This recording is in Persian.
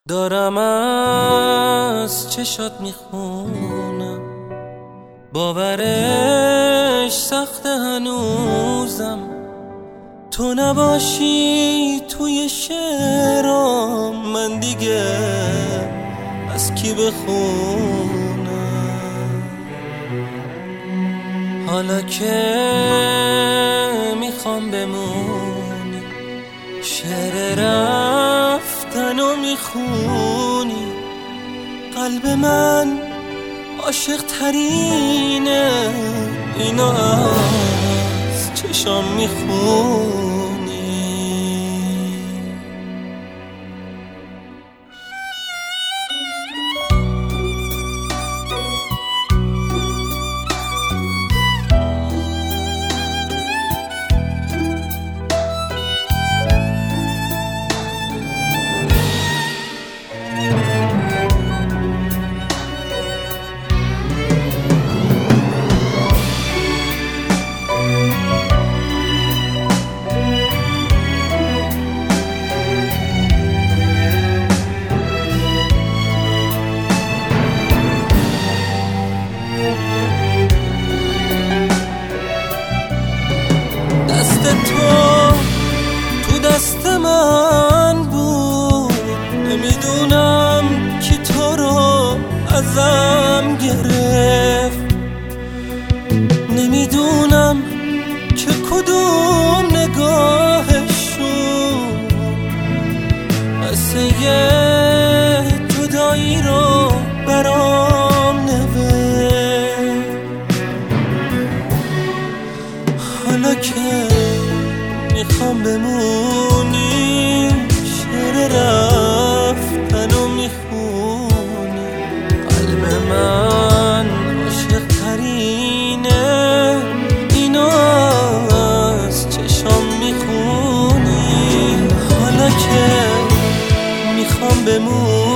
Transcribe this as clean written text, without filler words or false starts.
دارم از چشات میخونم، باورش سخت هنوزم. تو نباشی توی شعرام، من دیگه از کی بخونم؟ حالا که میخوام بمونی، شعر رفتنو میخونی. قلب من عاشق ترینه، اینو از چشام میخونی. تو دست من بود، نمیدونم کی تو رو ازم گرفت. نمیدونم که کدوم نگاهشون قصه جدایی رو برام نوشت. حالا که میخوام بمونی، شعر رفتنو میخونی. قلب من عاشق ترینه، اینو از چشام میخونی. حالا که میخوام بمونی،